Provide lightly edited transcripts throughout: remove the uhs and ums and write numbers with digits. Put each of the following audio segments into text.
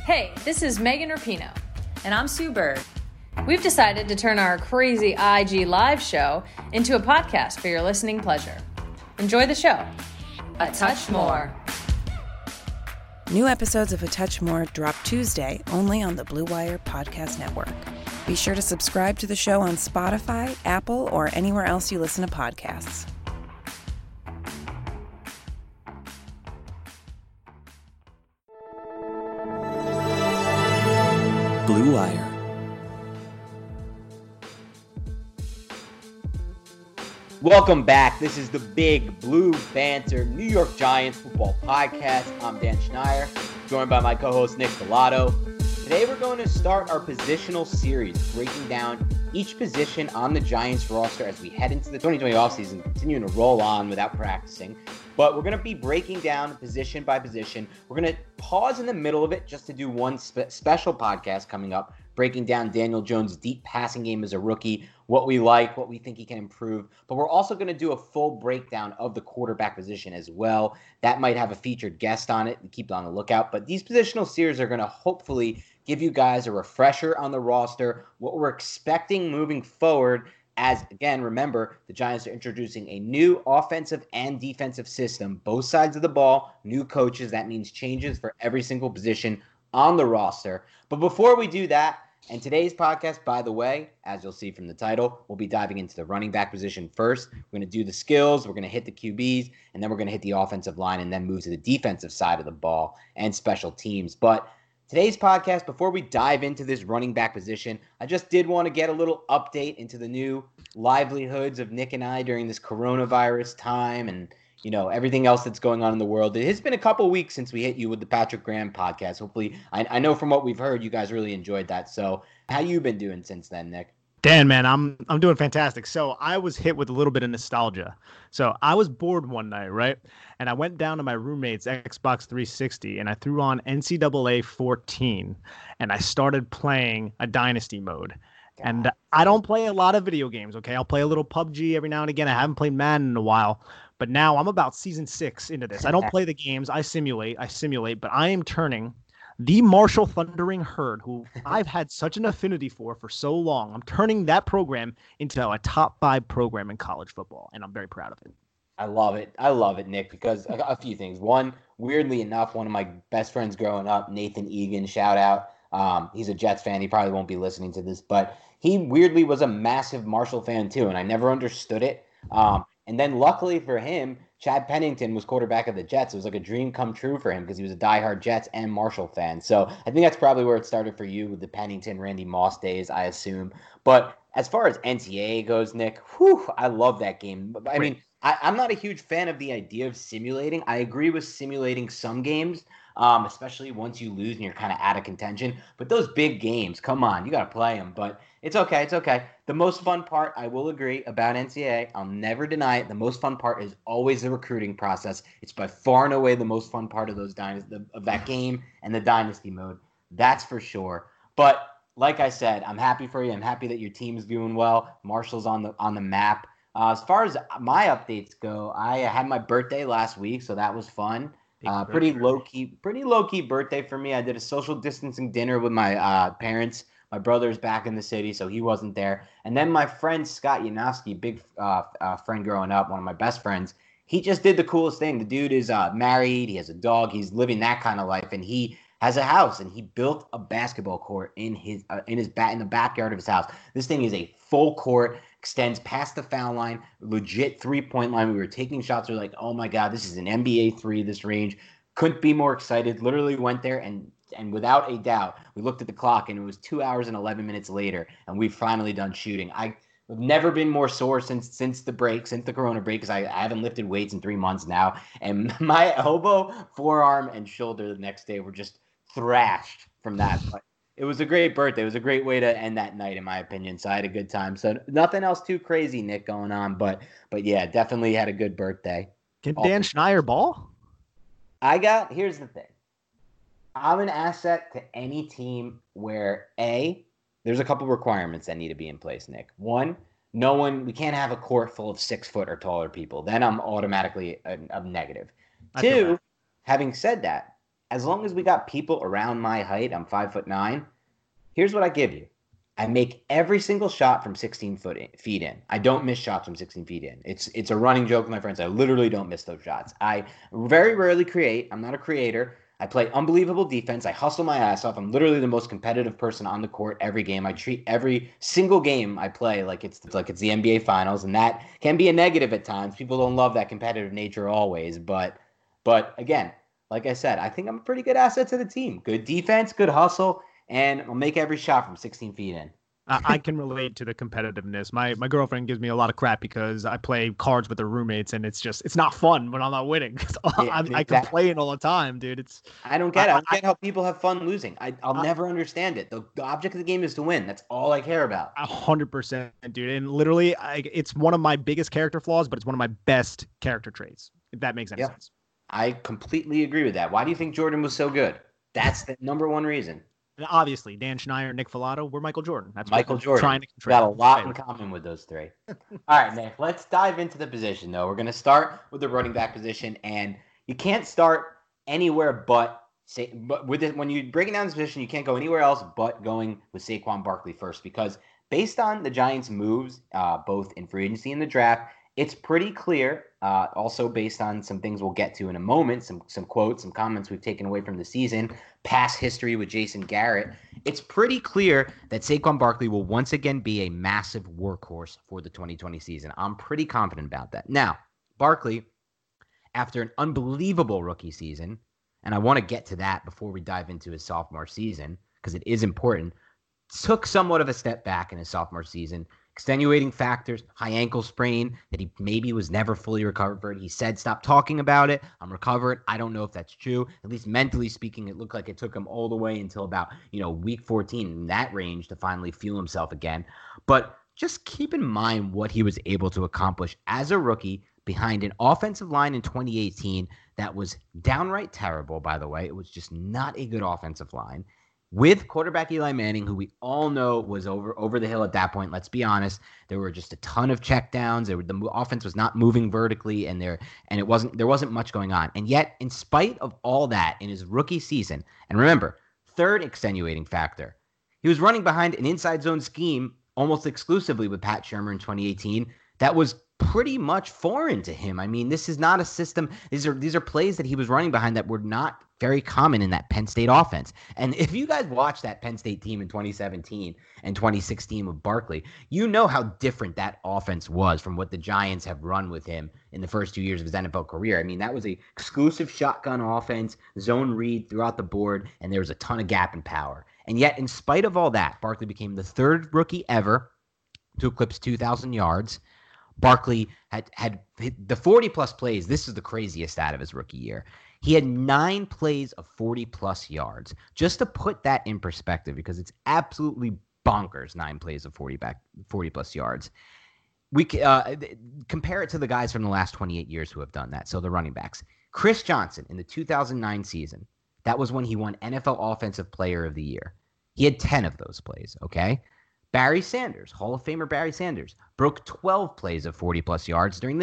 Hey, this is Megan Rapinoe. And I'm Sue Bird. We've decided to turn our crazy IG live show into a podcast for your listening pleasure. Enjoy the show. A Touch More. New episodes of A Touch More drop Tuesday only on the Blue Wire Podcast Network. Be sure to subscribe to the show on Spotify, Apple, or anywhere else you listen to podcasts. Blue Wire. Welcome back. This is the Big Blue Banter New York Giants football podcast. I'm Dan Schneier, joined by my co-host Nick Pilato. Today we're going to start our positional series, breaking down each position on the Giants roster as we head into the 2020 offseason, continuing to roll on without practicing. But we're going to be breaking down position by position. We're going to pause in the middle of it just to do one special podcast coming up, breaking down Daniel Jones' deep passing game as a rookie, what we like, what we think he can improve. But we're also going to do a full breakdown of the quarterback position as well. That might have a featured guest on it. Keep on the lookout. But these positional series are going to hopefully give you guys a refresher on the roster, what we're expecting moving forward. As, again, remember, the Giants are introducing a new offensive and defensive system, both sides of the ball, new coaches. That means changes for every single position on the roster. But before we do that, and today's podcast, by the way, as you'll see from the title, we'll be diving into the running back position first. We're going to do the skills, we're going to hit the QBs, and then we're going to hit the offensive line and then move to the defensive side of the ball and special teams. But today's podcast, before we dive into this running back position, I just did want to get a little update into the new livelihoods of Nick and I during this coronavirus time and, you know, everything else that's going on in the world. It has been a couple weeks since we hit you with the Patrick Graham podcast. Hopefully, I know from what we've heard, you guys really enjoyed that. So how you been doing since then, Nick? Dan, man, I'm doing fantastic. So I was hit with a little bit of nostalgia. So I was bored one night, right? And I went down to my roommate's Xbox 360 and I threw on NCAA 14 and I started playing a dynasty mode. And I don't play a lot of video games, okay? I'll play a little PUBG every now and again. I haven't played Madden in a while. But now I'm about season 6 into this. I don't play the games. I simulate, but I am turning the Marshall Thundering Herd, who I've had such an affinity for so long. I'm turning that program into a top 5 program in college football, and I'm very proud of it. I love it. I love it, Nick, because a few things. One, weirdly enough, one of my best friends growing up, Nathan Egan, shout out. He's a Jets fan. He probably won't be listening to this, but he weirdly was a massive Marshall fan too, and I never understood it. And then luckily for him, Chad Pennington was quarterback of the Jets. It was like a dream come true for him because he was a diehard Jets and Marshall fan. So I think that's probably where it started for you with the Pennington, Randy Moss days, I assume. But as far as NCAA goes, Nick, I love that game. I mean, I'm not a huge fan of the idea of simulating. I agree with simulating some games, especially once you lose and you're kind of out of contention. But those big games, come on, you got to play them. But it's okay. It's okay. The most fun part, I will agree, about NCAA, I'll never deny it. The most fun part is always the recruiting process. It's by far and away the most fun part of of that game and the dynasty mode. That's for sure. But like I said, I'm happy for you. I'm happy that your team's doing well. Marshall's on the map. As far as my updates go, I had my birthday last week, so that was fun. Pretty low key birthday for me. I did a social distancing dinner with my parents. My brother's back in the city, so he wasn't there. And then my friend Scott Yanofsky, big friend growing up, one of my best friends, he just did the coolest thing. The dude is married. He has a dog. He's living that kind of life, and he has a house, and he built a basketball court in the backyard of his house. This thing is a full court, extends past the foul line, legit 3-point line. We were taking shots. We were like, oh my God, this is an NBA 3, this range. Couldn't be more excited. Literally went there and without a doubt, we looked at the clock and it was 2 hours and 11 minutes later, and we've finally done shooting. I've never been more sore since the corona break, because I haven't lifted weights in 3 months now. And my elbow, forearm, and shoulder the next day were just thrashed from that. But it was a great birthday. It was a great way to end that night, in my opinion. So I had a good time. So nothing else too crazy, Nick, going on. But yeah, definitely had a good birthday. Can Dan Schneier ball? Here's the thing. I'm an asset to any team where, A, there's a couple requirements that need to be in place, Nick. One, we can't have a court full of 6 foot or taller people. Then I'm automatically a negative. Two, having said that, as long as we got people around my height, I'm 5'9", here's what I give you. I make every single shot from 16 feet in. I don't miss shots from 16 feet in. It's a running joke with my friends. I literally don't miss those shots. I very rarely create. I'm not a creator. I play unbelievable defense. I hustle my ass off. I'm literally the most competitive person on the court every game. I treat every single game I play like it's the NBA Finals, and that can be a negative at times. People don't love that competitive nature always, but again, like I said, I think I'm a pretty good asset to the team. Good defense, good hustle, and I'll make every shot from 16 feet in. I can relate to the competitiveness. My girlfriend gives me a lot of crap because I play cards with her roommates, and it's not fun when I'm not winning. I complain all the time, dude. I don't get it. I don't get how people have fun losing. I'll never understand it. The object of the game is to win. That's all I care about. 100%, dude. And literally, it's one of my biggest character flaws, but it's one of my best character traits, if that makes any sense. I completely agree with that. Why do you think Jordan was so good? That's the number one reason. And obviously, Dan Schneider, Nick Filato, we're Michael Jordan. That's Michael Jordan. Trying to got a lot in common with those three. All right, Nick, let's dive into the position, though. We're going to start with the running back position, and you can't start anywhere when you break it down this position, you can't go anywhere else but going with Saquon Barkley first, because based on the Giants' moves, both in free agency and the draft, it's pretty clear, also based on some things we'll get to in a moment, some quotes, some comments we've taken away from the season, past history with Jason Garrett, it's pretty clear that Saquon Barkley will once again be a massive workhorse for the 2020 season. I'm pretty confident about that. Now, Barkley, after an unbelievable rookie season, and I want to get to that before we dive into his sophomore season, because it is important, took somewhat of a step back in his sophomore season. Extenuating factors, high ankle sprain that he maybe was never fully recovered. He said, stop talking about it. I'm recovered. I don't know if that's true. At least mentally speaking, it looked like it took him all the way until about, week 14 in that range to finally feel himself again. But just keep in mind what he was able to accomplish as a rookie behind an offensive line in 2018 that was downright terrible, by the way. It was just not a good offensive line. With quarterback Eli Manning, who we all know was over the hill at that point. Let's be honest, there were just a ton of checkdowns. The offense was not moving vertically, and there wasn't much going on. And yet, in spite of all that, in his rookie season, and remember, third extenuating factor, he was running behind an inside zone scheme almost exclusively with Pat Shurmur in 2018 that was pretty much foreign to him. I mean, this is not a system. These are plays that he was running behind that were not very common in that Penn State offense. And if you guys watch that Penn State team in 2017 and 2016 with Barkley, you know how different that offense was from what the Giants have run with him in the first 2 years of his NFL career. I mean, that was a exclusive shotgun offense, zone read throughout the board, and there was a ton of gap in power. And yet, in spite of all that, Barkley became the third rookie ever to eclipse 2,000 yards. Barkley had hit the 40-plus plays. This is the craziest stat of his rookie year. He had 9 plays of 40-plus yards. Just to put that in perspective, because it's absolutely bonkers, 9 plays of 40-plus yards. We compare it to the guys from the last 28 years who have done that, so the running backs. Chris Johnson in the 2009 season, that was when he won NFL Offensive Player of the Year. He had 10 of those plays, okay? Barry Sanders, Hall of Famer Barry Sanders, broke 12 plays of 40-plus yards during the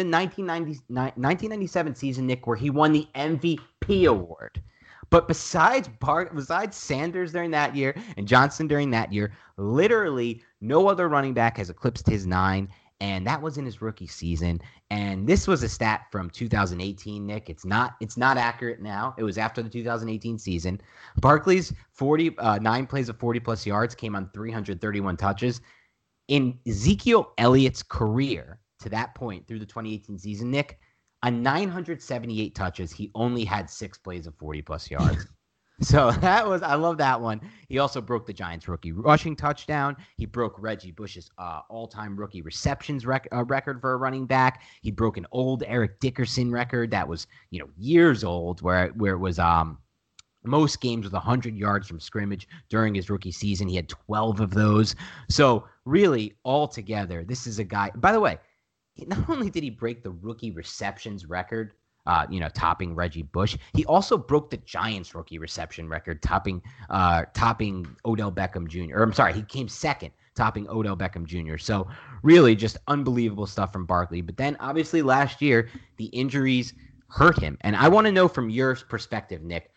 1997 season, Nick, where he won the MVP award. But besides Sanders during that year and Johnson during that year, literally no other running back has eclipsed his 9, and that was in his rookie season. And this was a stat from 2018, Nick. It's not accurate now. It was after the 2018 season. Barkley's 9 plays of 40-plus yards came on 331 touches. In Ezekiel Elliott's career to that point through the 2018 season, Nick, on 978 touches, he only had 6 plays of 40-plus yards. So I love that one. He also broke the Giants rookie rushing touchdown. He broke Reggie Bush's all-time rookie receptions record for a running back. He broke an old Eric Dickerson record that was, years old, where it was most games with 100 yards from scrimmage during his rookie season. He had 12 of those. So really, altogether, this is a guy. By the way, not only did he break the rookie receptions record, topping Reggie Bush, he also broke the Giants rookie reception record, topping Odell Beckham Jr. He came second, topping Odell Beckham Jr. So really just unbelievable stuff from Barkley. But then obviously last year, the injuries hurt him. And I want to know from your perspective, Nick,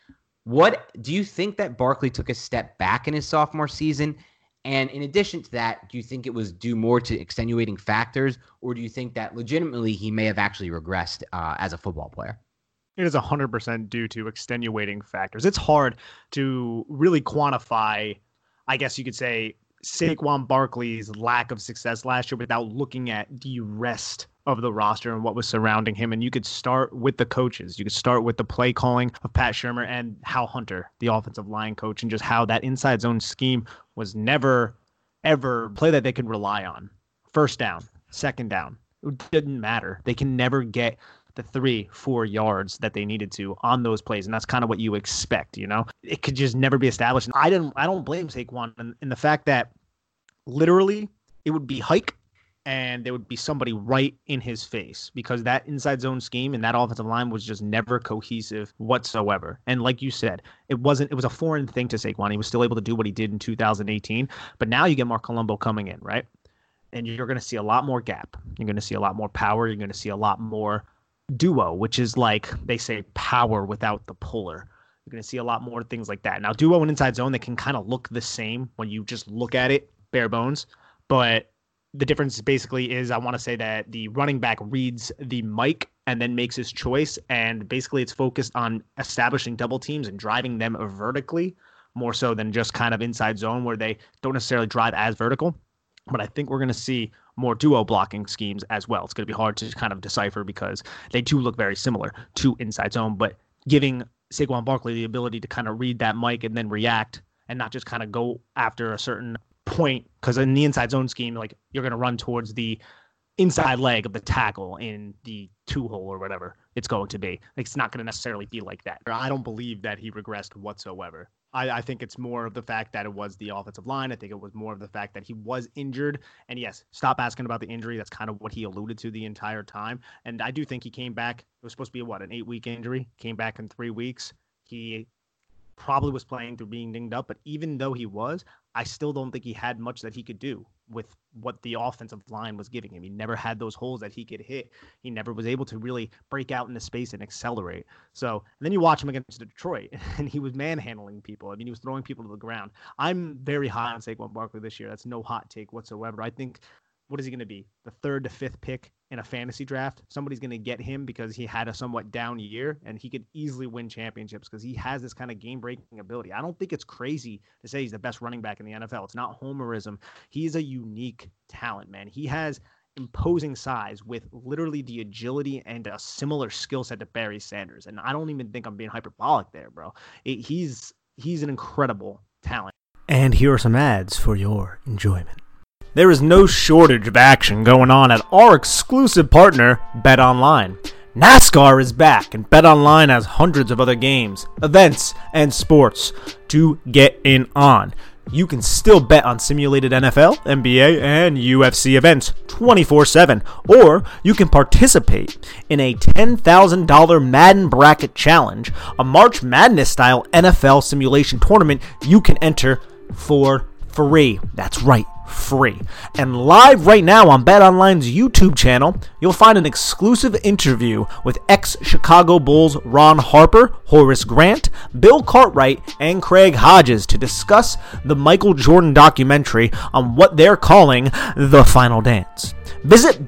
What do you think that Barkley took a step back in his sophomore season? And in addition to that, do you think it was due more to extenuating factors, or do you think that legitimately he may have actually regressed as a football player? It is 100% due to extenuating factors. It's hard to really quantify, I guess you could say, Saquon Barkley's lack of success last year without looking at the rest of the roster and what was surrounding him. And you could start with the coaches. You could start with the play calling of Pat Shurmur and Hal Hunter, the offensive line coach, and just how that inside zone scheme was never, ever play that they could rely on. First down, second down. It didn't matter. They can never get the 3-4 yards that they needed to on those plays. And that's kind of what you expect, you know? It could just never be established. And I don't blame Saquon in the fact that literally it would be hike and there would be somebody right in his face because that inside zone scheme and that offensive line was just never cohesive whatsoever. And like you said, it was a foreign thing to Saquon. He was still able to do what he did in 2018. But now you get Mark Colombo coming in, right? And you're going to see a lot more gap. You're going to see a lot more power. You're going to see a lot more duo, which is like they say power without the puller. You're going to see a lot more things like that. Now, duo and inside zone, they can kind of look the same when you just look at it bare bones. But the difference basically is I want to say that the running back reads the mic and then makes his choice. And basically it's focused on establishing double teams and driving them vertically more so than just kind of inside zone where they don't necessarily drive as vertical. But I think we're going to see more duo blocking schemes as well. It's going to be hard to kind of decipher because they do look very similar to inside zone, but giving Saquon Barkley the ability to kind of read that mic and then react and not just kind of go after a certain point. Because in the inside zone scheme, like you're going to run towards the inside leg of the tackle in the 2-hole or whatever it's going to be. Like, it's not going to necessarily be like that. I don't believe that he regressed whatsoever. I think it's more of the fact that it was the offensive line. I think it was more of the fact that he was injured. And yes, stop asking about the injury. That's kind of what he alluded to the entire time. And I do think he came back. It was supposed to be, an 8-week injury? Came back in 3 weeks. He probably was playing through being dinged up. But even though he was, I still don't think he had much that he could do with what the offensive line was giving him. He never had those holes that he could hit. He never was able to really break out into space and accelerate. So, and then you watch him against Detroit, and he was manhandling people. I mean, he was throwing people to the ground. I'm very high on Saquon Barkley this year. That's no hot take whatsoever. I think, what is he going to be? The 3rd to 5th pick in a fantasy draft? Somebody's going to get him because he had a somewhat down year, and he could easily win championships because he has this kind of game-breaking ability. I don't think it's crazy to say he's the best running back in the NFL. It's not homerism. He's a unique talent, man. He has imposing size with literally the agility and a similar skill set to Barry Sanders. And I don't even think I'm being hyperbolic there, bro. He's an incredible talent. And here are some ads for your enjoyment. There is no shortage of action going on at our exclusive partner, BetOnline. NASCAR is back, and BetOnline has hundreds of other games, events, and sports to get in on. You can still bet on simulated NFL, NBA, and UFC events 24/7, or you can participate in a $10,000 Madden Bracket Challenge, a March Madness-style NFL simulation tournament you can enter for free. That's right, free. And live right now on BetOnline's YouTube channel, you'll find an exclusive interview with ex-Chicago Bulls Ron Harper, Horace Grant, Bill Cartwright, and Craig Hodges to discuss the Michael Jordan documentary on what they're calling The Final Dance. Visit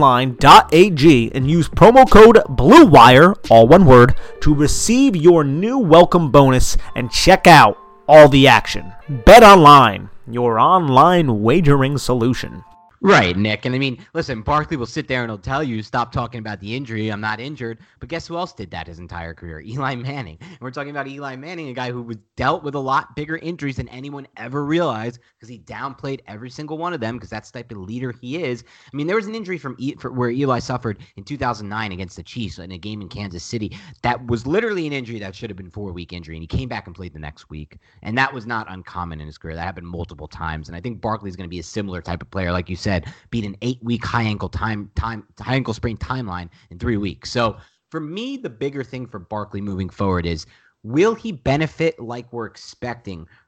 betonline.ag and use promo code BLUEWIRE, all one word, to receive your new welcome bonus and check out all the action. BetOnline, your online wagering solution. Right, Nick. And I mean, listen, Barkley will sit there and he'll tell you, stop talking about the injury. I'm not injured. But guess who else did that his entire career? Eli Manning. And we're talking about Eli Manning, a guy who was dealt with a lot bigger injuries than anyone ever realized because he downplayed every single one of them because that's the type of leader he is. I mean, there was an injury where Eli suffered in 2009 against the Chiefs in a game in Kansas City that was literally an injury that should have been a 4-week injury. And he came back and played the next week. And that was not uncommon in his career. That happened multiple times. And I think Barkley's going to be a similar type of player, like you said, beat an 8-week high ankle sprain timeline in 3 weeks. So for me, the bigger thing for Barkley moving forward is, will he benefit like we're expecting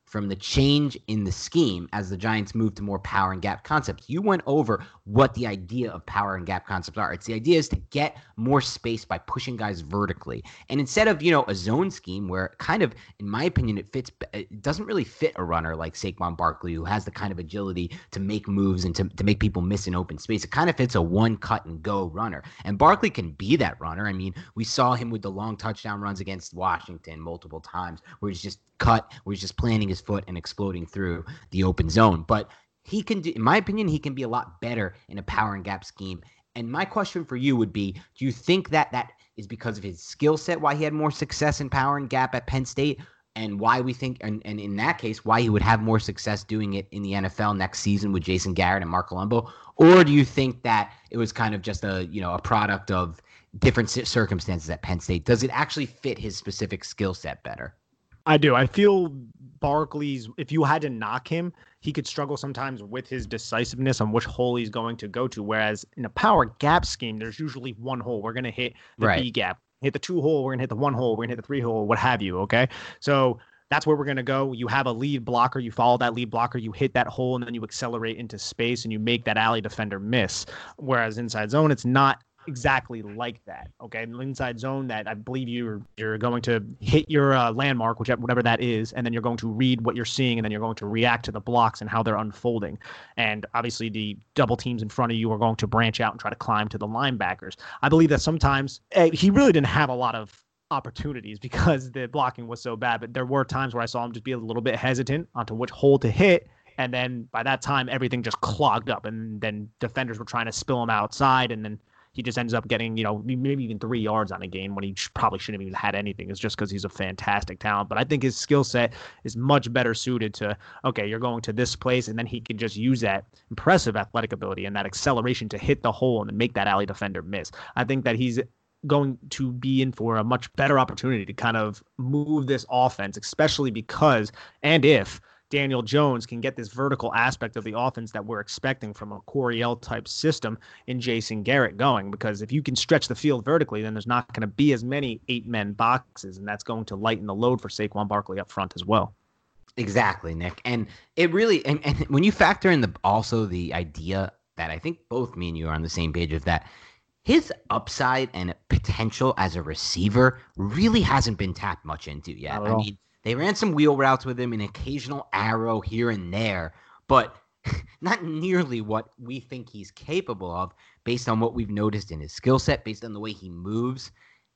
from the change in the scheme as the Giants move to more power and gap concepts. You went over what the idea of power and gap concepts are. It's the idea is to get more space by pushing guys vertically. And instead of, a zone scheme where kind of, in my opinion, it doesn't really fit a runner like Saquon Barkley, who has the kind of agility to make moves and to make people miss in open space. It kind of fits a one cut and go runner. And Barkley can be that runner. I mean, we saw him with the long touchdown runs against Washington multiple times where he's just where he's just planting his foot and exploding through the open zone. But he can do, in my opinion, he can be a lot better in a power and gap scheme. And my question for you would be, do you think that is because of his skill set, why he had more success in power and gap at Penn State, and why we think, and in that case, why he would have more success doing it in the NFL next season with Jason Garrett and Mark Colombo? Or do you think that it was kind of just a product of different circumstances at Penn State? Does it actually fit his specific skill set better? I do. I feel Barkley's, if you had to knock him, he could struggle sometimes with his decisiveness on which hole he's going to go to. Whereas in a power gap scheme, there's usually one hole. We're going to hit the B gap, hit the 2 hole, we're going to hit the 1 hole, we're going to hit the 3 hole, what have you. Okay. So that's where we're going to go. You have a lead blocker, you follow that lead blocker, you hit that hole, and then you accelerate into space and you make that alley defender miss. Whereas inside zone, it's not exactly like that. Okay, in the inside zone, that I believe you're going to hit your landmark, whatever that is, and then you're going to read what you're seeing, and then you're going to react to the blocks and how they're unfolding. And obviously, the double teams in front of you are going to branch out and try to climb to the linebackers. I believe that sometimes he really didn't have a lot of opportunities because the blocking was so bad, but there were times where I saw him just be a little bit hesitant onto which hole to hit. And then by that time, everything just clogged up, and then defenders were trying to spill him outside, and then he just ends up getting, maybe even 3 yards on a game when he probably shouldn't have even had anything. It's just because he's a fantastic talent. But I think his skill set is much better suited to, okay, you're going to this place, and then he can just use that impressive athletic ability and that acceleration to hit the hole and then make that alley defender miss. I think that he's going to be in for a much better opportunity to kind of move this offense, especially because, and if, Daniel Jones can get this vertical aspect of the offense that we're expecting from a Coryell type system in Jason Garrett going. Because if you can stretch the field vertically, then there's not going to be as many 8-man boxes, and that's going to lighten the load for Saquon Barkley up front as well. Exactly, Nick. And it really, and when you factor in also the idea that I think both me and you are on the same page of that, his upside and potential as a receiver really hasn't been tapped much into yet. I mean, they ran some wheel routes with him, an occasional arrow here and there, but not nearly what we think he's capable of based on what we've noticed in his skill set, based on the way he moves.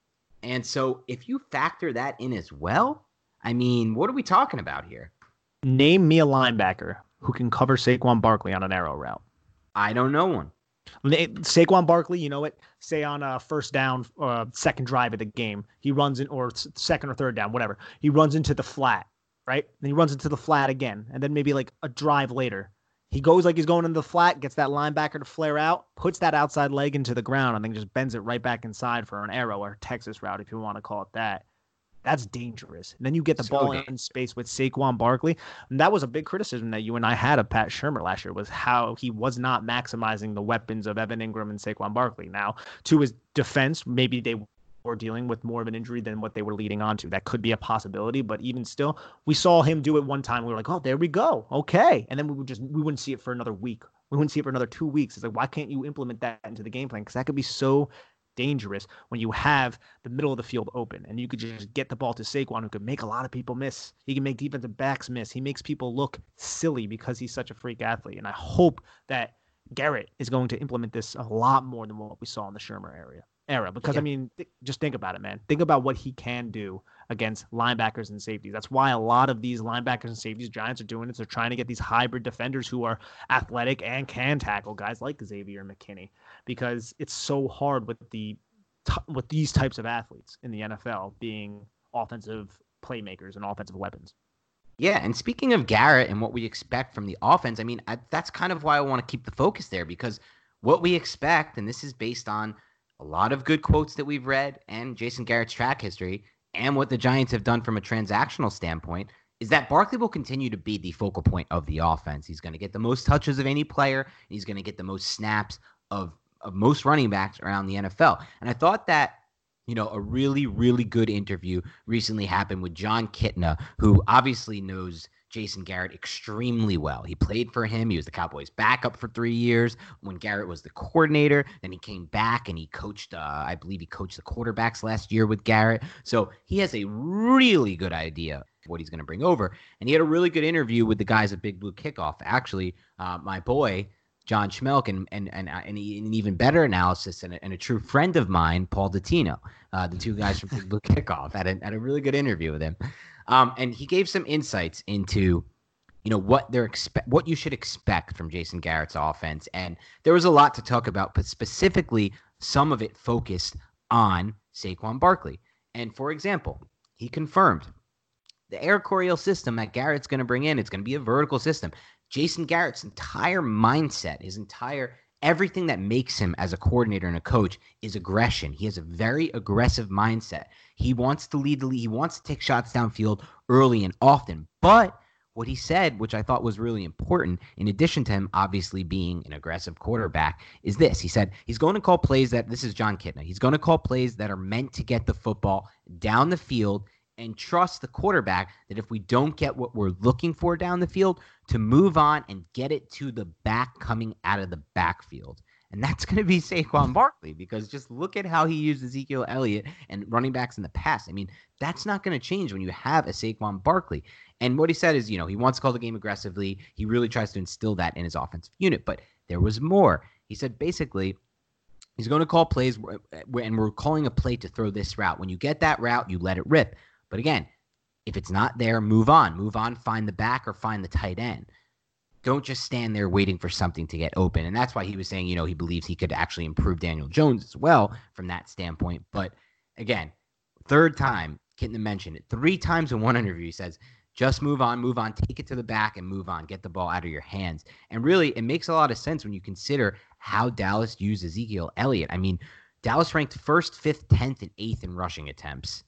And so if you factor that in as well, I mean, what are we talking about here? Name me a linebacker who can cover Saquon Barkley on an arrow route. I don't know one. Saquon Barkley, you know what? Say on a first down, second drive of the game, he runs in, or second or third down, whatever. He runs into the flat, right? Then he runs into the flat again, and then maybe like a drive later, he goes like he's going into the flat, gets that linebacker to flare out, puts that outside leg into the ground, and then just bends it right back inside for an arrow or Texas route, if you want to call it that. That's dangerous. And then you get the ball in space with Saquon Barkley. And that was a big criticism that you and I had of Pat Shurmur last year, was how he was not maximizing the weapons of Evan Ingram and Saquon Barkley. Now, to his defense, maybe they were dealing with more of an injury than what they were leading on to. That could be a possibility, but even still, we saw him do it one time. We were like, oh, there we go. Okay. And then we wouldn't see it for another week. We wouldn't see it for another 2 weeks. It's like, why can't you implement that into the game plan? Because that could be so dangerous when you have the middle of the field open and you could just get the ball to Saquon, who could make a lot of people miss. He can make defensive backs miss. He makes people look silly because he's such a freak athlete. And I hope that Garrett is going to implement this a lot more than what we saw in the Shurmur era. Because, I mean, just think about it, man. Think about what he can do against linebackers and safeties. That's why a lot of these linebackers and safeties Giants are doing it. They're trying to get these hybrid defenders who are athletic and can tackle, guys like Xavier McKinney, because it's so hard with these types of athletes in the NFL being offensive playmakers and offensive weapons. Yeah, and speaking of Garrett and what we expect from the offense, I mean, that's kind of why I want to keep the focus there, because what we expect, and this is based on a lot of good quotes that we've read and Jason Garrett's track history and what the Giants have done from a transactional standpoint, is that Barkley will continue to be the focal point of the offense. He's going to get the most touches of any player, and he's going to get the most snaps of most running backs around the NFL. And I thought that, a really, really good interview recently happened with John Kitna, who obviously knows Jason Garrett extremely well. He played for him. He was the Cowboys' backup for 3 years when Garrett was the coordinator. Then he came back and he coached, I believe he coached the quarterbacks last year with Garrett. So he has a really good idea of what he's going to bring over. And he had a really good interview with the guys at Big Blue Kickoff. Actually, my boy, John Schmelk, and an even better analysis and a true friend of mine, Paul Dottino, the two guys from Big Blue Kickoff, had a really good interview with him. And he gave some insights into, what you should expect from Jason Garrett's offense. And there was a lot to talk about, but specifically some of it focused on Saquon Barkley. And for example, he confirmed the air Coryell system that Garrett's going to bring in, it's going to be a vertical system. Jason Garrett's entire mindset, everything that makes him as a coordinator and a coach is aggression. He has a very aggressive mindset. He wants to lead the league. He wants to take shots downfield early and often. But what he said, which I thought was really important, in addition to him obviously being an aggressive quarterback, is this. He said he's going to call plays this is John Kitna. He's going to call plays that are meant to get the football down the field and trust the quarterback that if we don't get what we're looking for down the field, to move on and get it to the back coming out of the backfield. And that's going to be Saquon Barkley, because just look at how he used Ezekiel Elliott and running backs in the past. I mean, that's not going to change when you have a Saquon Barkley. And what he said is, he wants to call the game aggressively. He really tries to instill that in his offensive unit. But there was more. He said basically he's going to call plays, and we're calling a play to throw this route. When you get that route, you let it rip. But again, if it's not there, move on, find the back or find the tight end. Don't just stand there waiting for something to get open. And that's why he was saying, he believes he could actually improve Daniel Jones as well from that standpoint. But again, third time, Kitna mentioned it 3 times in one interview. He says, just move on, take it to the back and move on, get the ball out of your hands. And really, it makes a lot of sense when you consider how Dallas used Ezekiel Elliott. I mean, Dallas ranked 1st, 5th, 10th, and 8th in rushing attempts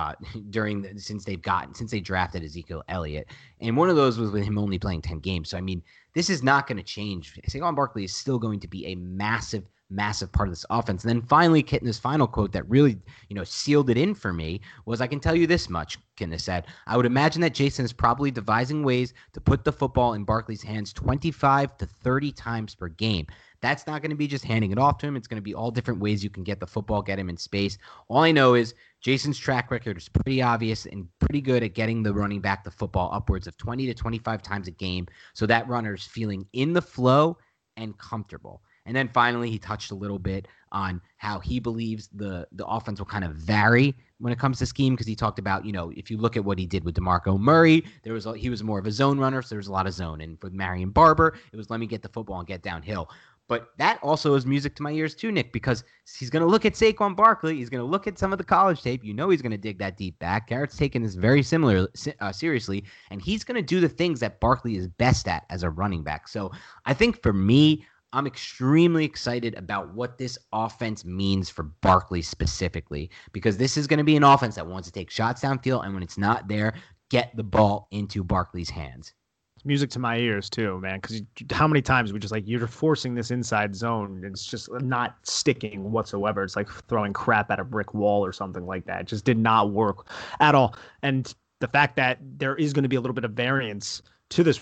since they drafted Ezekiel Elliott. And one of those was with him only playing 10 games. So, I mean, this is not going to change. Saquon Barkley is still going to be a massive part of this offense. And then finally, Kitna's final quote that really, sealed it in for me was, I can tell you this much, Kitna said, I would imagine that Jason is probably devising ways to put the football in Barkley's hands 25 to 30 times per game. That's not going to be just handing it off to him. It's going to be all different ways you can get the football, get him in space. All I know is Jason's track record is pretty obvious and pretty good at getting the running back the football upwards of 20 to 25 times a game, so that runner's feeling in the flow and comfortable. And then finally, he touched a little bit on how he believes the offense will kind of vary when it comes to scheme, because he talked about, if you look at what he did with DeMarco Murray, he was more of a zone runner, so there was a lot of zone. And for Marion Barber, it was let me get the football and get downhill. But that also is music to my ears too, Nick, because he's going to look at Saquon Barkley. He's going to look at some of the college tape. He's going to dig that deep back. Garrett's taking this very seriously, and he's going to do the things that Barkley is best at as a running back. So I think for me, I'm extremely excited about what this offense means for Barkley specifically, because this is going to be an offense that wants to take shots downfield, and when it's not there, get the ball into Barkley's hands. It's music to my ears too, man, because how many times we just you're forcing this inside zone, it's just not sticking whatsoever. It's like throwing crap at a brick wall or something like that. It just did not work at all. And the fact that there is going to be a little bit of variance to this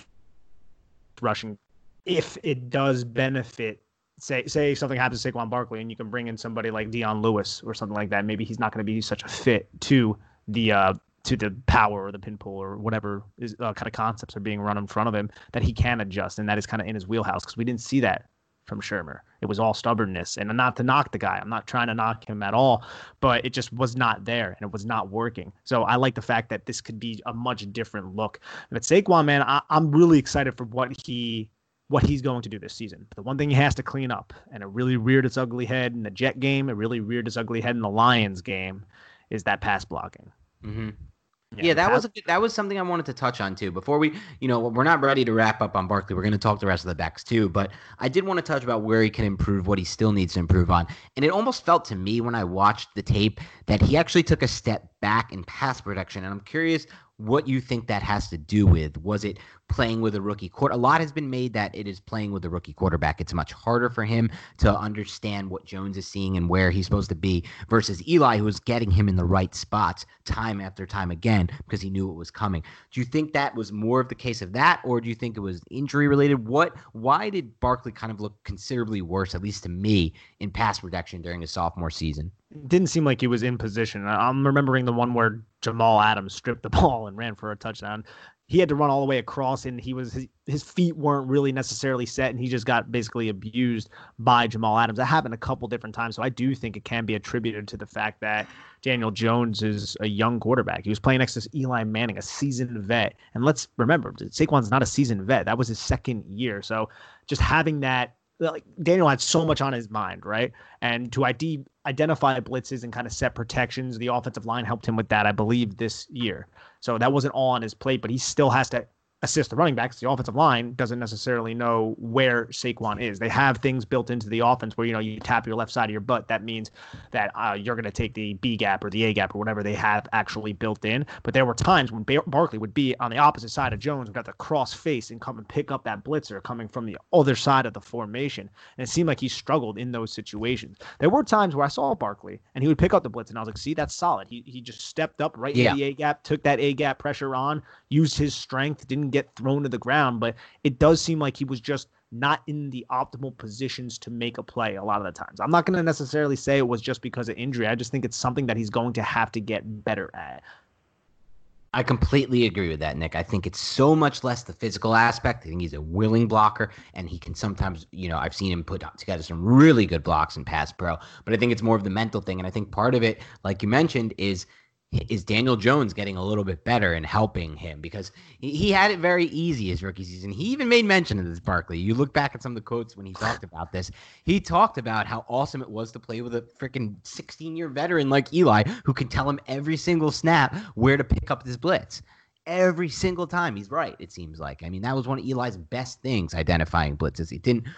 rushing, if it does benefit, say something happens to Saquon Barkley and you can bring in somebody like Dion Lewis or something like that, maybe he's not going to be such a fit to the power or the pin pull or whatever is kind of concepts are being run in front of him, that he can adjust, and that is kind of in his wheelhouse, because we didn't see that from Shurmur. It was all stubbornness, and not to knock the guy. I'm not trying to knock him at all, but it just was not there, and it was not working. So I like the fact that this could be a much different look. But Saquon, man, I'm really excited for what he's going to do this season. But the one thing he has to clean up, and it really reared its ugly head in the Jet game, it really reared its ugly head in the Lions game, is that pass blocking. Mm-hmm. Yeah, that was something I wanted to touch on too. Before we, we're not ready to wrap up on Barkley. We're going to talk the rest of the backs too, but I did want to touch about where he can improve, what he still needs to improve on. And it almost felt to me when I watched the tape that he actually took a step back in pass protection. And I'm curious what you think that has to do with. Was it playing with a rookie quarter? A lot has been made that it is playing with a rookie quarterback. It's much harder for him to understand what Jones is seeing and where he's supposed to be versus Eli, who was getting him in the right spots time after time again because he knew it was coming. Do you think that was more of the case of that, or do you think it was injury related? Why did Barkley kind of look considerably worse, at least to me, in pass protection during his sophomore season? Didn't seem like he was in position. I'm remembering the one where Jamal Adams stripped the ball and ran for a touchdown. He had to run all the way across, and his feet weren't really necessarily set, and he just got basically abused by Jamal Adams. That happened a couple different times, so I do think it can be attributed to the fact that Daniel Jones is a young quarterback. He was playing next to Eli Manning, a seasoned vet. And let's remember, Saquon's not a seasoned vet. That was his second year. So just having that, like, Daniel had so much on his mind, right? And to identify blitzes and kind of set protections, the offensive line helped him with that, I believe, this year. So that wasn't all on his plate, but he still has to assist the running backs. The offensive line doesn't necessarily know where Saquon is. They have things built into the offense where, you tap your left side of your butt. That means that you're going to take the B gap or the A gap or whatever they have actually built in. But there were times when Barkley would be on the opposite side of Jones, got the cross face and come and pick up that blitzer coming from the other side of the formation. And it seemed like he struggled in those situations. There were times where I saw Barkley and he would pick up the blitz and I was like, see, that's solid. He just stepped up right in the A gap, took that A gap pressure on, used his strength, didn't get thrown to the ground, but it does seem like he was just not in the optimal positions to make a play a lot of the times. I'm not going to necessarily say it was just because of injury. I just think it's something that he's going to have to get better at. I completely agree with that, Nick. I think it's so much less the physical aspect. I think he's a willing blocker, and he can sometimes, I've seen him put together some really good blocks in pass pro, but I think it's more of the mental thing. And I think part of it, like you mentioned, is Daniel Jones getting a little bit better and helping him, because he had it very easy his rookie season. He even made mention of this, Barkley. You look back at some of the quotes when he talked about this. He talked about how awesome it was to play with a freaking 16-year veteran like Eli, who can tell him every single snap where to pick up this blitz. Every single time. He's right, it seems like. I mean, that was one of Eli's best things, identifying blitzes.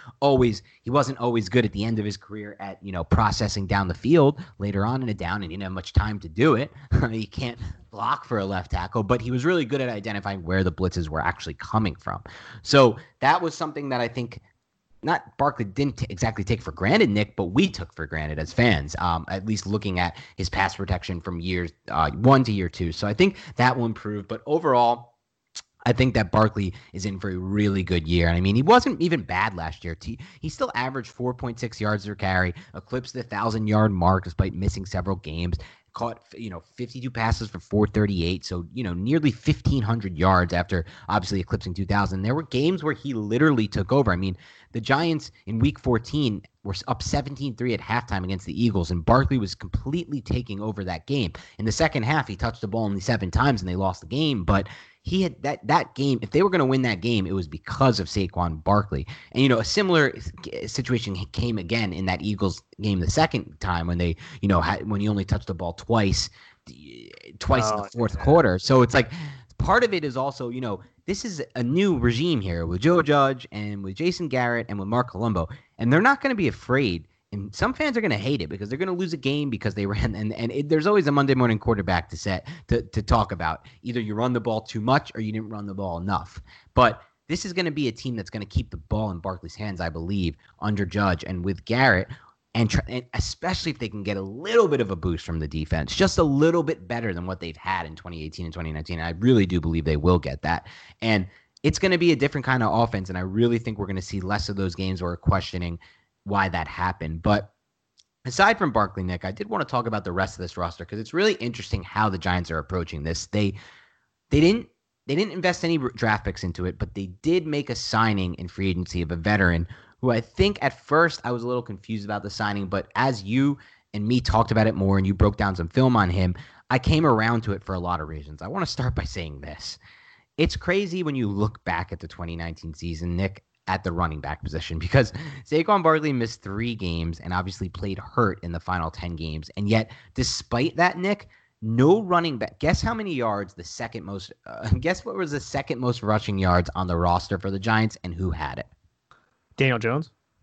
He wasn't always good at the end of his career at, processing down the field later on in a down, and he didn't have much time to do it. He can't block for a left tackle, but he was really good at identifying where the blitzes were actually coming from. So that was something that I think not Barkley didn't exactly take for granted, Nick, but we took for granted as fans, at least looking at his pass protection from years 1 to year 2. So I think that will improve. But overall, I think that Barkley is in for a really good year. And I mean, he wasn't even bad last year. He still averaged 4.6 yards per carry, eclipsed the 1,000-yard mark despite missing several games. Caught 52 passes for 438, so nearly 1,500 yards after obviously eclipsing 2,000. There were games where he literally took over. I mean, the Giants in Week 14 were up 17-3 at halftime against the Eagles, and Barkley was completely taking over that game. In the second half, he touched the ball only 7 times, and they lost the game. But he had that game. If they were going to win that game, it was because of Saquon Barkley. And a similar situation came again in that Eagles game the second time when they when he only touched the ball twice in the fourth quarter. So it's like part of it is also this is a new regime here with Joe Judge and with Jason Garrett and with Mark Colombo, and they're not going to be afraid. And some fans are going to hate it because they're going to lose a game because they ran. And there's always a Monday morning quarterback to talk about. Either you run the ball too much or you didn't run the ball enough. But this is going to be a team that's going to keep the ball in Barkley's hands, I believe, under Judge and with Garrett. And especially if they can get a little bit of a boost from the defense, just a little bit better than what they've had in 2018 and 2019. I really do believe they will get that. And it's going to be a different kind of offense. And I really think we're going to see less of those games where we're questioning why that happened. But aside from Barkley, Nick, I did want to talk about the rest of this roster because it's really interesting how the Giants are approaching this. They didn't invest any draft picks into it, but they did make a signing in free agency of a veteran who I think at first I was a little confused about the signing, but as you and me talked about it more and you broke down some film on him, I came around to it for a lot of reasons. I want to start by saying this. It's crazy when you look back at the 2019 season, Nick, at the running back position, because Saquon Barkley missed 3 games and obviously played hurt in the final 10 games. And yet, despite that, Nick, no running back. Guess how many yards the second most, guess what was the second most rushing yards on the roster for the Giants and who had it? Daniel Jones?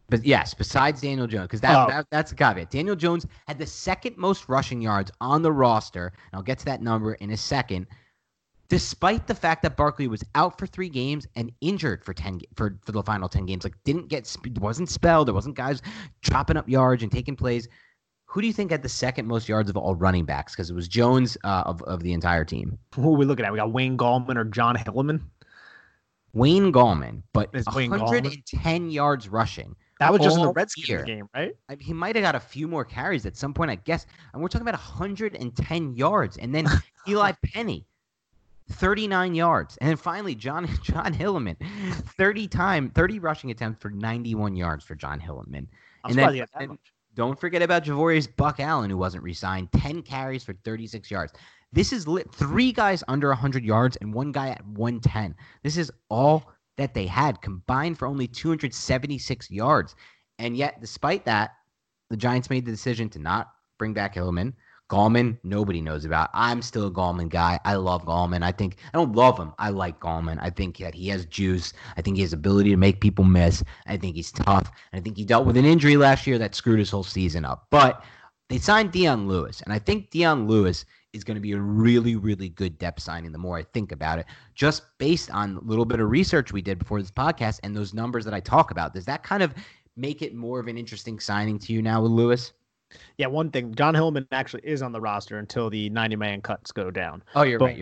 But yes, besides Daniel Jones, because that's a caveat. Daniel Jones had the second most rushing yards on the roster, and I'll get to that number in a second, despite the fact that Barkley was out for 3 games and injured for the final 10 games. Like, wasn't spelled. There wasn't guys chopping up yards and taking plays. Who do you think had the second most yards of all running backs? Because it was Jones of the entire team. Who are we looking at? We got Wayne Gallman or John Hilliman? Wayne Gallman, but It's Wayne 110 yards rushing. That was just in the Redskins game, right? He might have got a few more carries at some point, I guess. And we're talking about 110 yards. And then Eli Penny, 39 yards. And then finally, John Hilliman, 30 rushing attempts for 91 yards for John Hilliman. And don't forget about Javorius Buck Allen, who wasn't re-signed, 10 carries for 36 yards. This is 3 guys under 100 yards and 1 guy at 110. This is all that they had combined for only 276 yards. And yet, despite that, the Giants made the decision to not bring back Hilliman. Gallman, nobody knows about. I'm still a Gallman guy. I love Gallman. I don't love him. I like Gallman. I think that he has juice. I think he has ability to make people miss. I think he's tough. And I think he dealt with an injury last year that screwed his whole season up. But they signed Dion Lewis, and I think Dion Lewis is going to be a really, really good depth signing the more I think about it, just based on a little bit of research we did before this podcast and those numbers that I talk about. Does that kind of make it more of an interesting signing to you now with Lewis? Yeah, one thing, John Hillman actually is on the roster until the 90-man cuts go down. Oh, you're right.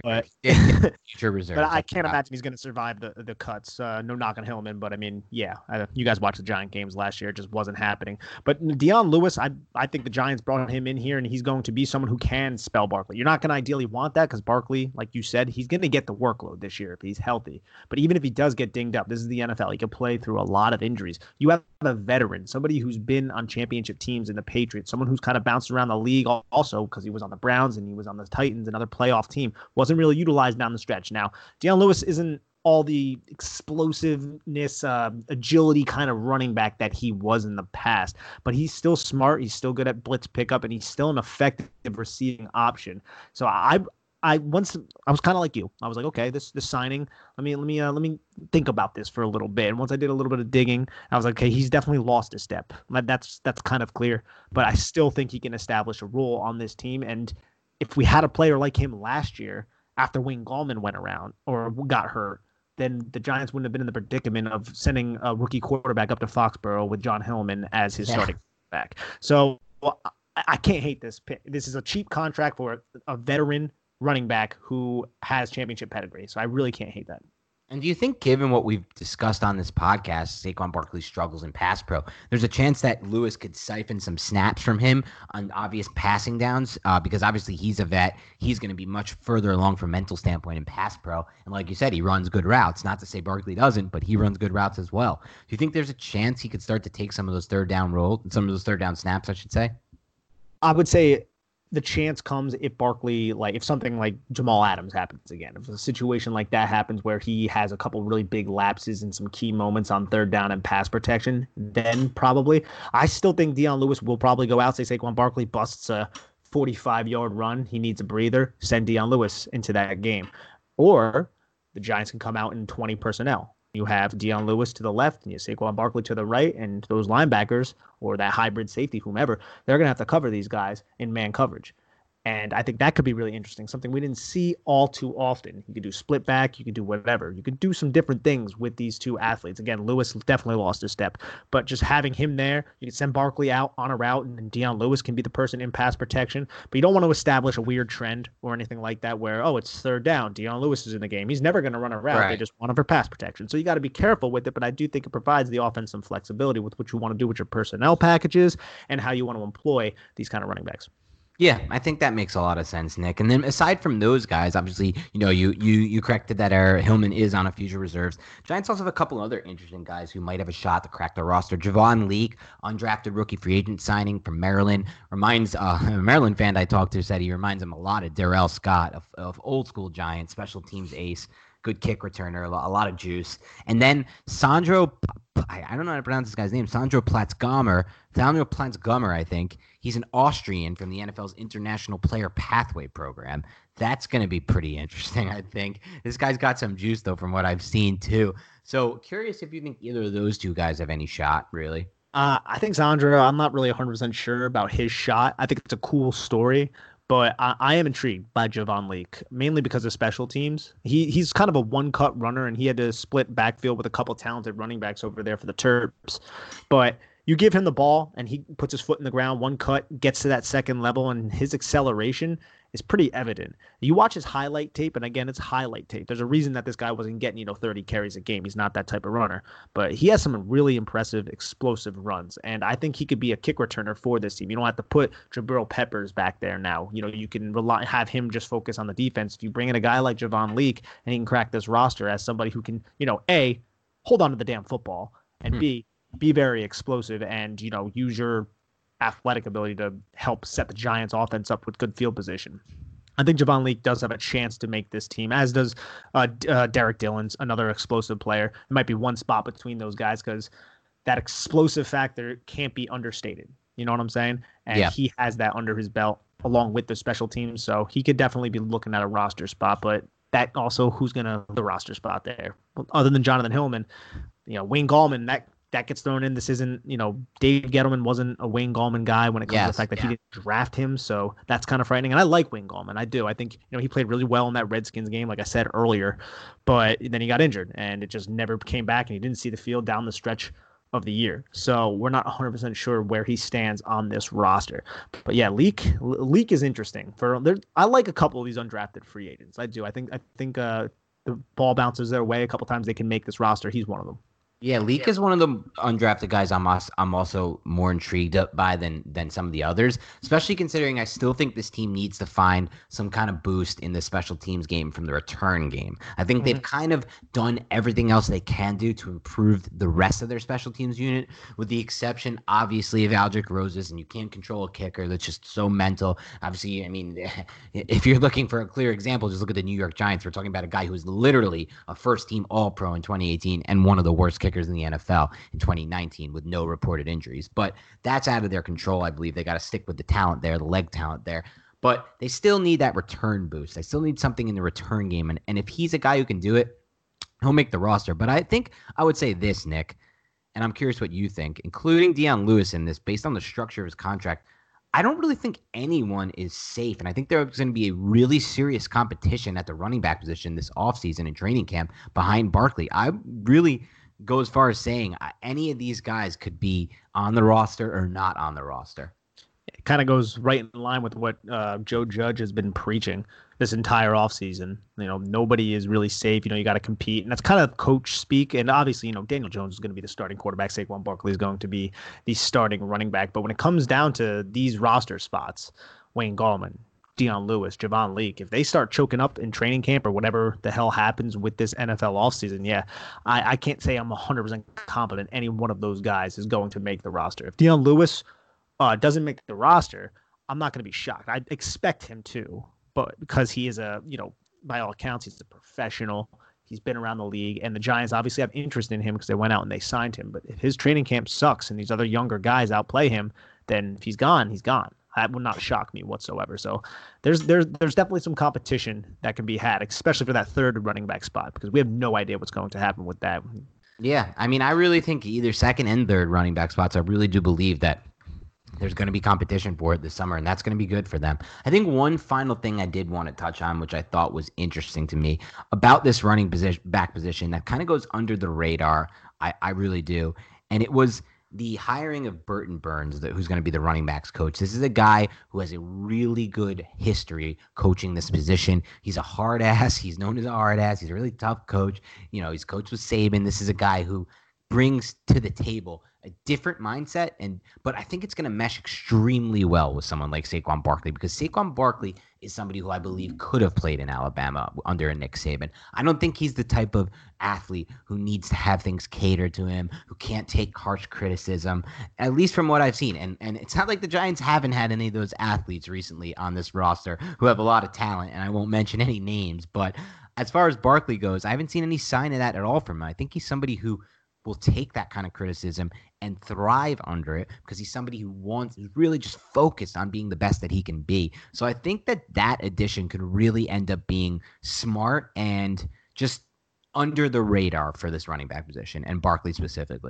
Future reserves. But I can't imagine he's going to survive the cuts. No knock on Hillman, but I mean, yeah, you guys watched the Giant games last year. It just wasn't happening. But Dion Lewis, I think the Giants brought him in here, and he's going to be someone who can spell Barkley. You're not going to ideally want that because Barkley, like you said, he's going to get the workload this year if he's healthy. But even if he does get dinged up, this is the NFL. He can play through a lot of injuries. You have a veteran, somebody who's been on championship teams in the Patriots, someone who's kind of bounced around the league also because he was on the Browns and he was on the Titans, another playoff team, wasn't really utilized down the stretch. Now, Dion Lewis isn't all the explosiveness, agility kind of running back that he was in the past, but he's still smart. He's still good at blitz pickup, and he's still an effective receiving option. So I was kind of like you. I was like, okay, this signing. Let me think about this for a little bit. And once I did a little bit of digging, I was like, okay, he's definitely lost a step. That's kind of clear. But I still think he can establish a role on this team. And if we had a player like him last year, after Wayne Gallman went around or got hurt, then the Giants wouldn't have been in the predicament of sending a rookie quarterback up to Foxborough with John Hillman as his starting quarterback. So I can't hate this pick. This is a cheap contract for a veteran running back who has championship pedigree. So I really can't hate that. And do you think, given what we've discussed on this podcast, Saquon Barkley's struggles in pass pro, there's a chance that Lewis could siphon some snaps from him on obvious passing downs? Because obviously he's a vet. He's going to be much further along from a mental standpoint in pass pro. And like you said, he runs good routes. Not to say Barkley doesn't, but he runs good routes as well. Do you think there's a chance he could start to take some of those third down snaps, I should say? I would say the chance comes if Barkley, if something like Jamal Adams happens again, if a situation like that happens where he has a couple really big lapses in some key moments on third down and pass protection, then probably. I still think Dion Lewis will probably go out, say Saquon Barkley busts a 45-yard run, he needs a breather, send Dion Lewis into that game. Or the Giants can come out in 20 personnel. You have Dion Lewis to the left and you have Saquon Barkley to the right, and those linebackers or that hybrid safety, whomever, they're going to have to cover these guys in man coverage. And I think that could be really interesting, something we didn't see all too often. You could do split back, you could do whatever. You could do some different things with these two athletes. Again, Lewis definitely lost a step, but just having him there, you can send Barkley out on a route, and Dion Lewis can be the person in pass protection. But you don't want to establish a weird trend or anything like that where, it's third down, Dion Lewis is in the game. He's never going to run a route. Right. They just want him for pass protection. So you got to be careful with it, but I do think it provides the offense some flexibility with what you want to do with your personnel packages and how you want to employ these kind of running backs. Yeah, I think that makes a lot of sense, Nick. And then aside from those guys, obviously, you corrected that error. Hillman is on a future reserves. Giants also have a couple other interesting guys who might have a shot to crack the roster. Javon Leake, undrafted rookie free agent signing from Maryland, reminds a Maryland fan I talked to said he reminds him a lot of Darrell Scott, of old school Giants, special teams ace, good kick returner, a lot of juice. And then Sandro, I don't know how to pronounce this guy's name, Sandro Platzgummer, I think. He's an Austrian from the NFL's International Player Pathway Program. That's going to be pretty interesting, I think. This guy's got some juice, though, from what I've seen, too. So curious if you think either of those two guys have any shot, really. I think Zandra, I'm not really 100% sure about his shot. I think it's a cool story, but I am intrigued by Javon Leake, mainly because of special teams. He's kind of a one-cut runner, and he had to split backfield with a couple talented running backs over there for the Terps. But you give him the ball, and he puts his foot in the ground, one cut, gets to that second level, and his acceleration is pretty evident. You watch his highlight tape, and again, it's highlight tape. There's a reason that this guy wasn't getting, 30 carries a game. He's not that type of runner. But he has some really impressive, explosive runs, and I think he could be a kick returner for this team. You don't have to put Jabril Peppers back there now. You can have him just focus on the defense. If you bring in a guy like Javon Leake, and he can crack this roster as somebody who can, A, hold on to the damn football, and B, be very explosive and, use your athletic ability to help set the Giants offense up with good field position. I think Javon Leake does have a chance to make this team, as does Derek Dillon's, another explosive player. It might be one spot between those guys because that explosive factor can't be understated. You know what I'm saying? And he has that under his belt along with the special teams. So he could definitely be looking at a roster spot, but that also who's going to the roster spot there? Well, other than Jonathan Hillman, Wayne Gallman, that gets thrown in. This isn't, Dave Gettleman wasn't a Wayne Gallman guy when it comes to the fact that he didn't draft him. So that's kind of frightening. And I like Wayne Gallman. I do. I think, he played really well in that Redskins game, like I said earlier, but then he got injured and it just never came back and he didn't see the field down the stretch of the year. So we're not 100% sure where he stands on this roster. But yeah, Leak is interesting. I like a couple of these undrafted free agents. I do. I think the ball bounces their way a couple times. They can make this roster. He's one of them. Yeah, Leak is one of the undrafted guys I'm also more intrigued by than some of the others, especially considering I still think this team needs to find some kind of boost in the special teams game from the return game. I think they've kind of done everything else they can do to improve the rest of their special teams unit, with the exception, obviously, of Aldrick Roses, and you can't control a kicker. That's just so mental. Obviously, I mean, if you're looking for a clear example, just look at the New York Giants. We're talking about a guy who was literally a first-team All-Pro in 2018 and one of the worst kickers in the NFL in 2019 with no reported injuries. But that's out of their control. I believe they got to stick with the talent there, the leg talent there. But they still need that return boost. They still need something in the return game. And if he's a guy who can do it, he'll make the roster. But I think I would say this, Nick, and I'm curious what you think, including Dion Lewis in this, based on the structure of his contract, I don't really think anyone is safe. And I think there's going to be a really serious competition at the running back position this offseason in training camp behind Barkley. I really go as far as saying any of these guys could be on the roster or not on the roster. It kind of goes right in line with what Joe Judge has been preaching this entire offseason. Nobody is really safe. You got to compete. And that's kind of coach speak. And obviously, Daniel Jones is going to be the starting quarterback. Saquon Barkley is going to be the starting running back. But when it comes down to these roster spots, Wayne Gallman, Dion Lewis, Javon Leake, if they start choking up in training camp or whatever the hell happens with this NFL offseason, I can't say I'm 100% confident any one of those guys is going to make the roster. If Dion Lewis doesn't make the roster, I'm not going to be shocked. I expect him to, but because he is by all accounts, he's a professional. He's been around the league, and the Giants obviously have interest in him because they went out and they signed him. But if his training camp sucks and these other younger guys outplay him, then if he's gone, he's gone. That would not shock me whatsoever. So there's definitely some competition that can be had, especially for that third running back spot, because we have no idea what's going to happen with that. Yeah, I mean, I really think either second and third running back spots, I really do believe that there's going to be competition for it this summer, and that's going to be good for them. I think one final thing I did want to touch on, which I thought was interesting to me about this running back position that kind of goes under the radar, I really do, and it was the hiring of Burton Burns, who's going to be the running backs coach. This is a guy who has a really good history coaching this position. He's a hard ass. He's known as a hard ass. He's a really tough coach. He's coached with Saban. This is a guy who brings to the table a different mindset, but I think it's going to mesh extremely well with someone like Saquon Barkley, because Saquon Barkley is somebody who I believe could have played in Alabama under a Nick Saban. I don't think he's the type of athlete who needs to have things catered to him, who can't take harsh criticism, at least from what I've seen. And it's not like the Giants haven't had any of those athletes recently on this roster who have a lot of talent, and I won't mention any names, but as far as Barkley goes, I haven't seen any sign of that at all from him. I think he's somebody who will take that kind of criticism and thrive under it, because he's somebody who's really just focused on being the best that he can be. So I think that addition could really end up being smart and just under the radar for this running back position, and Barkley specifically.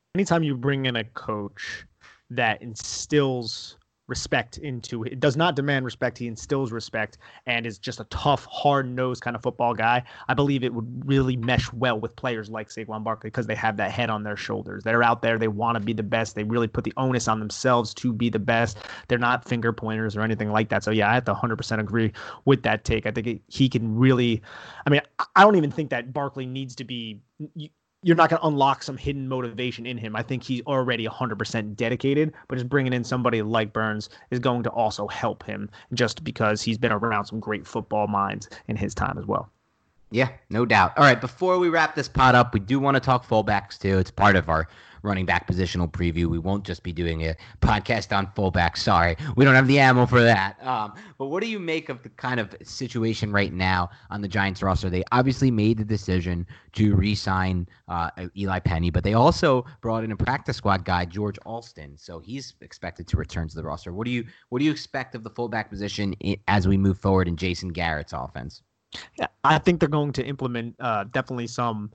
anytime you bring in a coach that instills respect into it, does not demand respect, he instills respect, and is just a tough, hard-nosed kind of football guy, I believe it would really mesh well with players like Saquon Barkley because they have that head on their shoulders. They're out there. They want to be the best. They really put the onus on themselves to be the best. They're not finger pointers or anything like that. So, yeah, I have to 100% agree with that take. I think he can really – I mean, I don't even think that Barkley needs to be – you're not going to unlock some hidden motivation in him. I think he's already 100% dedicated, but just bringing in somebody like Burns is going to also help him just because he's been around some great football minds in his time as well. Yeah, no doubt. All right, before we wrap this pod up, we do want to talk fullbacks too. It's part of our running back positional preview. We won't just be doing a podcast on fullbacks. Sorry, we don't have the ammo for that. But what do you make of the kind of situation right now on the Giants roster? They obviously made the decision to re-sign Eli Penny, but they also brought in a practice squad guy, George Alston. So he's expected to return to the roster. What do you expect of the fullback position as we move forward in Jason Garrett's offense? Yeah, I think they're going to implement definitely some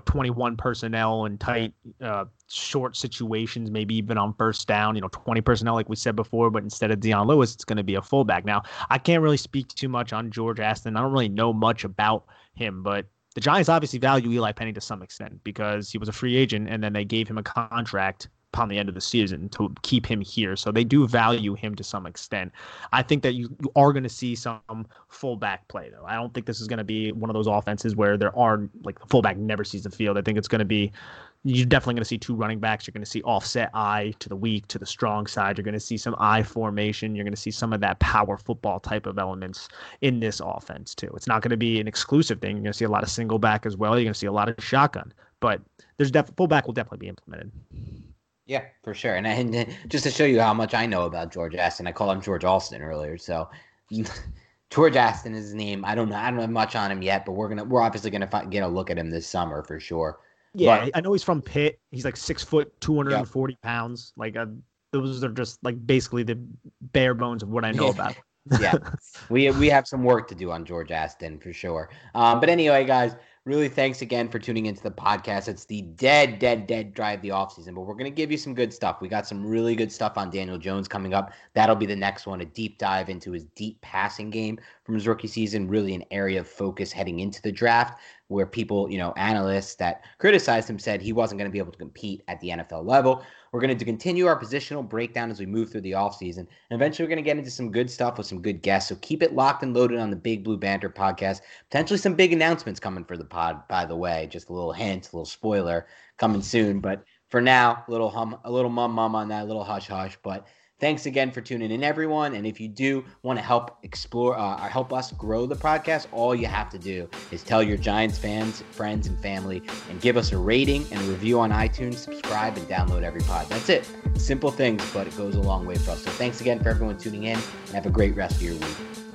21 personnel and tight, short situations, maybe even on first down, 20 personnel like we said before, but instead of Dion Lewis, it's going to be a fullback. Now, I can't really speak too much on George Alston. I don't really know much about him, but the Giants obviously value Eli Penny to some extent because he was a free agent and then they gave him a contract upon the end of the season to keep him here. So they do value him to some extent. I think that you are going to see some fullback play, though. I don't think this is going to be one of those offenses where there are, like, the fullback never sees the field. I think it's going to be, you're definitely going to see two running backs. You're going to see offset eye to the weak, to the strong side. You're going to see some eye formation. You're going to see some of that power football type of elements in this offense, too. It's not going to be an exclusive thing. You're going to see a lot of single back as well. You're going to see a lot of shotgun. But fullback will definitely be implemented. Yeah, for sure. And just to show you how much I know about George Alston, I called him George Alston earlier. So George Alston is his name. I don't have much on him yet, but we're obviously gonna get a look at him this summer for sure. Yeah, but I know he's from Pitt. He's like 6 foot, 240 pounds. Like those are just like basically the bare bones of what I know about him. Yeah, we have some work to do on George Alston for sure. But anyway, guys. Really, thanks again for tuning into the podcast. It's the dead drive the offseason, but we're going to give you some good stuff. We got some really good stuff on Daniel Jones coming up. That'll be the next one, a deep dive into his deep passing game from his rookie season, really an area of focus heading into the draft where people, analysts that criticized him said he wasn't going to be able to compete at the NFL level. We're going to continue our positional breakdown as we move through the offseason. And eventually we're going to get into some good stuff with some good guests. So keep it locked and loaded on the Big Blue Banter podcast. Potentially some big announcements coming for the pod, by the way. Just a little hint, a little spoiler coming soon. But for now, a little mum on that, a little hush. But thanks again for tuning in, everyone. And if you do want to help explore or help us grow the podcast, all you have to do is tell your Giants fans, friends, and family, and give us a rating and a review on iTunes, subscribe, and download every pod. That's it. Simple things, but it goes a long way for us. So thanks again for everyone tuning in, and have a great rest of your week.